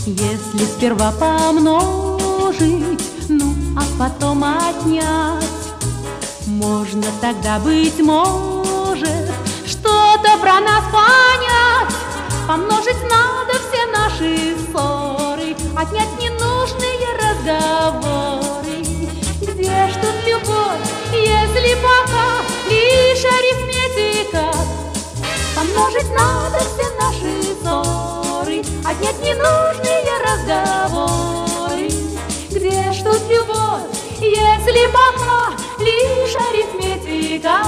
Если сперва помножить, ну а потом отнять, можно тогда, быть может, что-то про нас понять. Помножить надо все наши ссоры, отнять ненужные разговоры. Где ж тут любовь, если пока лишь арифметика? Помножить надо все наши ссоры, отнять ненужные разговоры. Где ж тут любовь, если пока лишь арифметика?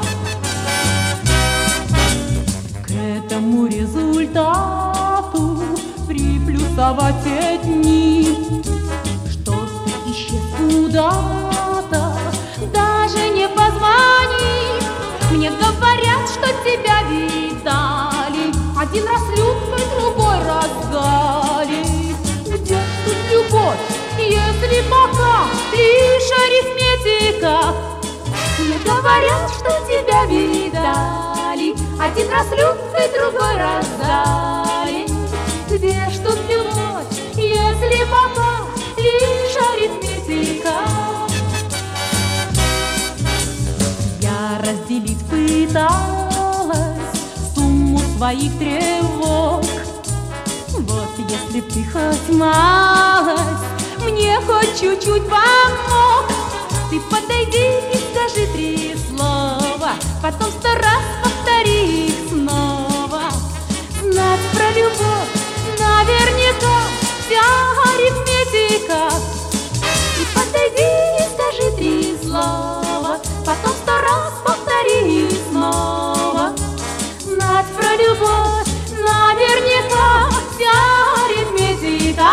К этому результату приплюсовать те дни, что ты исчез куда-то, даже не позвони. Мне говорят, что тебя видали, один раз Любкой, другой раз Галей. Где тут любовь, если пока лишь арифметика? Мне говорят, что тебя видали, один раз Любкой, другой раз Галей. Где ж тут любовь, если пока лишь арифметика? Я разделить пыталась сумму своих тревог. Вот если б ты хоть малость мне хоть чуть-чуть помог, ты подойди и скажи 3 слова, потом 100 раз повтори их снова. Знать про любовь наверняка вся арифметика. Ты подойди и скажи 3 слова, потом 100 раз повтори их снова. Знать про любовь наверняка вся арифметика.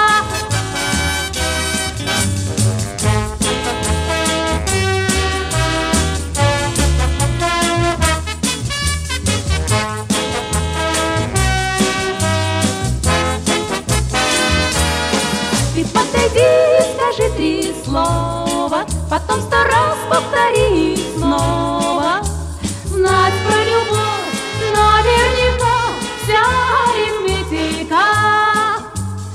Ты подойди и скажи 3 слова, потом 100 раз повтори их снова. Знать про любовь наверняка вся арифметика.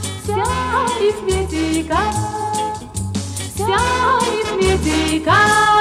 Вся арифметика. Вся арифметика.